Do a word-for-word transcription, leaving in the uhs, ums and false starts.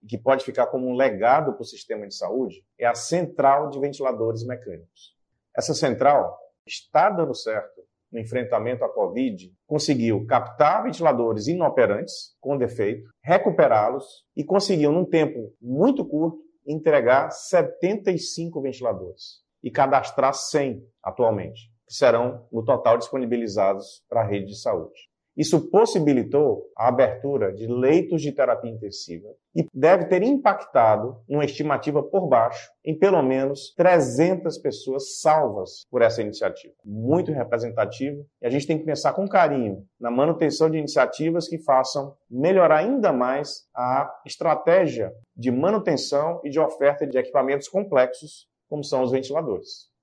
que pode ficar como um legado para o sistema de saúde, é a central de ventiladores mecânicos. Essa central está dando certo no enfrentamento à Covid, conseguiu captar ventiladores inoperantes, com defeito, recuperá-los e conseguiu, num tempo muito curto, entregar setenta e cinco ventiladores e cadastrar cem atualmente, que serão, no total, disponibilizados para a rede de saúde. Isso possibilitou a abertura de leitos de terapia intensiva e deve ter impactado, numa estimativa por baixo, em pelo menos trezentas pessoas salvas por essa iniciativa. Muito representativo, e a gente tem que pensar com carinho na manutenção de iniciativas que façam melhorar ainda mais a estratégia de manutenção e de oferta de equipamentos complexos, como são os ventiladores.